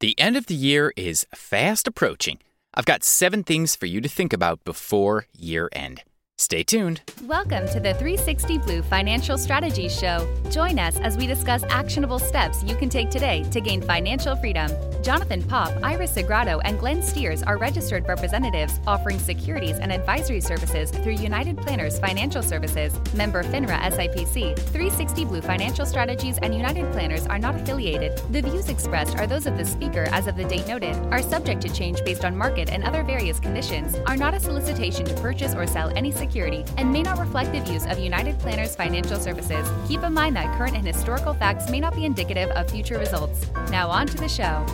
The end of the year is fast approaching. I've got 7 things for you to think about before year end. Stay tuned. Welcome to the 360 Blue Financial Strategies Show. Join us as we discuss actionable steps you can take today to gain financial freedom. Jonathan Popp, Iris Sagrado, and Glenn Steers are registered representatives offering securities and advisory services through United Planners Financial Services, member FINRA SIPC. 360 Blue Financial Strategies and United Planners are not affiliated. The views expressed are those of the speaker as of the date noted, are subject to change based on market and other various conditions, are not a solicitation to purchase or sell any security, and may not reflect the views of United Planners Financial Services. Keep in mind that current and historical facts may not be indicative of future results. Now on to the show.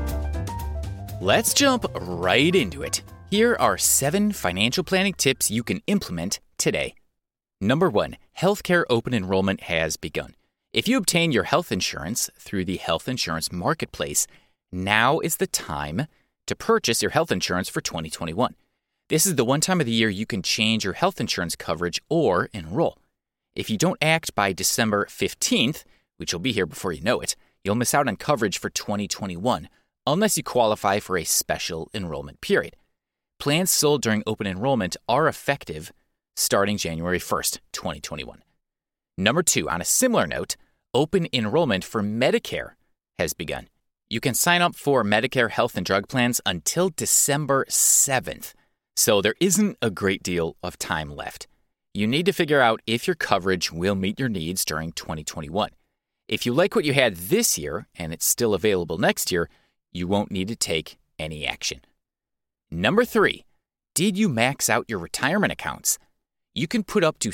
Let's jump right into it. Here are 7 financial planning tips you can implement today. Number 1, healthcare open enrollment has begun. If you obtain your health insurance through the health insurance marketplace, now is the time to purchase your health insurance for 2021. This is the one time of the year you can change your health insurance coverage or enroll. If you don't act by December 15th, which will be here before you know it, you'll miss out on coverage for 2021, unless you qualify for a special enrollment period. Plans sold during open enrollment are effective starting January 1st, 2021. Number 2, on a similar note, open enrollment for Medicare has begun. You can sign up for Medicare health and drug plans until December 7th. So there isn't a great deal of time left. You need to figure out if your coverage will meet your needs during 2021. If you like what you had this year and it's still available next year, you won't need to take any action. Number 3, did you max out your retirement accounts? You can put up to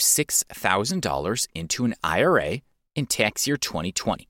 $6,000 into an IRA in tax year 2020.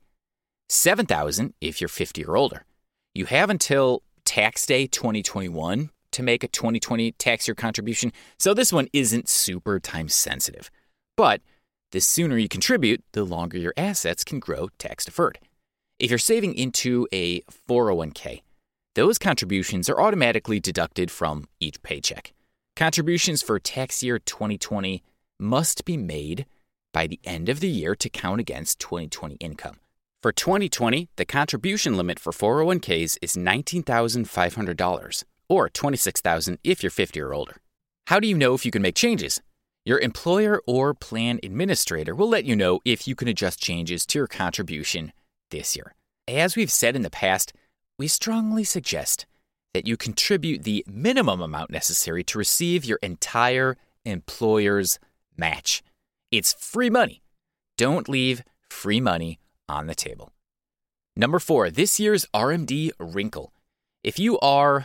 $7,000 if you're 50 or older. You have until tax day 2021 to make a 2020 tax year contribution, so this one isn't super time sensitive. But the sooner you contribute, the longer your assets can grow tax deferred. If you're saving into a 401k, those contributions are automatically deducted from each paycheck. Contributions for tax year 2020 must be made by the end of the year to count against 2020 income. For 2020, the contribution limit for 401ks is $19,500, or $26,000 if you're 50 or older. How do you know if you can make changes? Your employer or plan administrator will let you know if you can adjust changes to your contribution this year. As we've said in the past, we strongly suggest that you contribute the minimum amount necessary to receive your entire employer's match. It's free money. Don't leave free money on the table. Number 4, this year's RMD wrinkle. If you are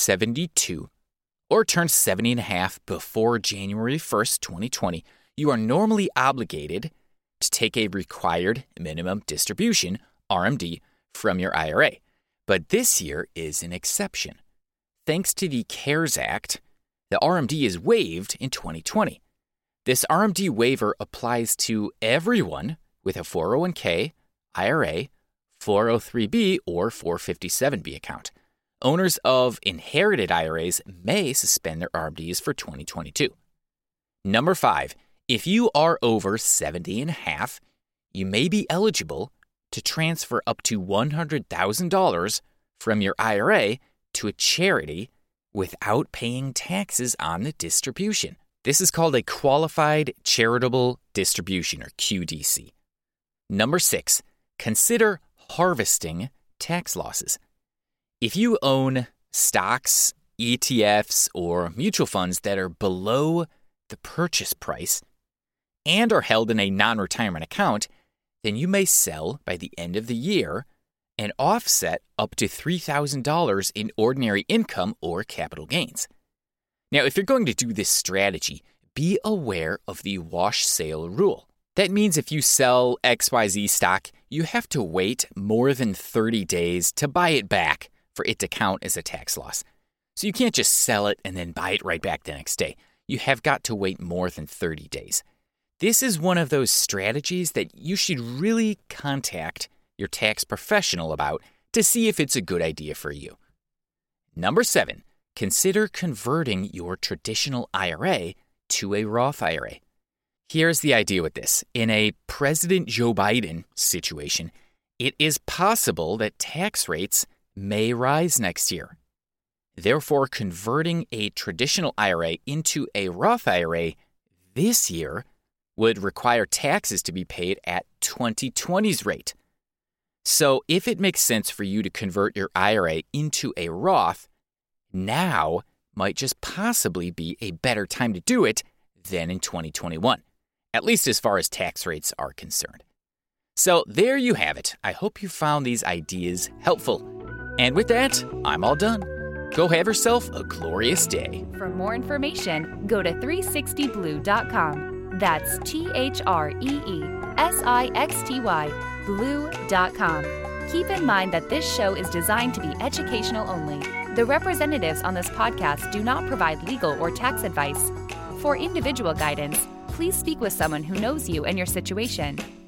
72 or turn 70 and a half before January 1st, 2020, you are normally obligated to take a required minimum distribution, RMD, from your IRA. But this year is an exception. Thanks to the CARES Act, the RMD is waived in 2020. This RMD waiver applies to everyone with a 401k, IRA, 403b, or 457b account. Owners of inherited IRAs may suspend their RMDs for 2022. Number 5, if you are over 70 and a half, you may be eligible to transfer up to $100,000 from your IRA to a charity without paying taxes on the distribution. This is called a Qualified Charitable Distribution, or QDC. Number 6, consider harvesting tax losses. If you own stocks, ETFs, or mutual funds that are below the purchase price and are held in a non-retirement account, then you may sell by the end of the year and offset up to $3,000 in ordinary income or capital gains. Now, if you're going to do this strategy, be aware of the wash sale rule. That means if you sell XYZ stock, you have to wait more than 30 days to buy it back for it to count as a tax loss. So you can't just sell it and then buy it right back the next day. You have got to wait more than 30 days. This is one of those strategies that you should really contact your tax professional about to see if it's a good idea for you. Number 7, consider converting your traditional IRA to a Roth IRA. Here's the idea with this. In a President Joe Biden situation, it is possible that tax rates may rise next year. Therefore, converting a traditional IRA into a Roth IRA this year would require taxes to be paid at 2020's rate. So if it makes sense for you to convert your IRA into a Roth, now might just possibly be a better time to do it than in 2021, at least as far as tax rates are concerned. So there you have it. I hope you found these ideas helpful. And with that, I'm all done. Go have yourself a glorious day. For more information, go to 360blue.com. That's THREESIXTY blue.com. Keep in mind that this show is designed to be educational only. The representatives on this podcast do not provide legal or tax advice. For individual guidance, please speak with someone who knows you and your situation.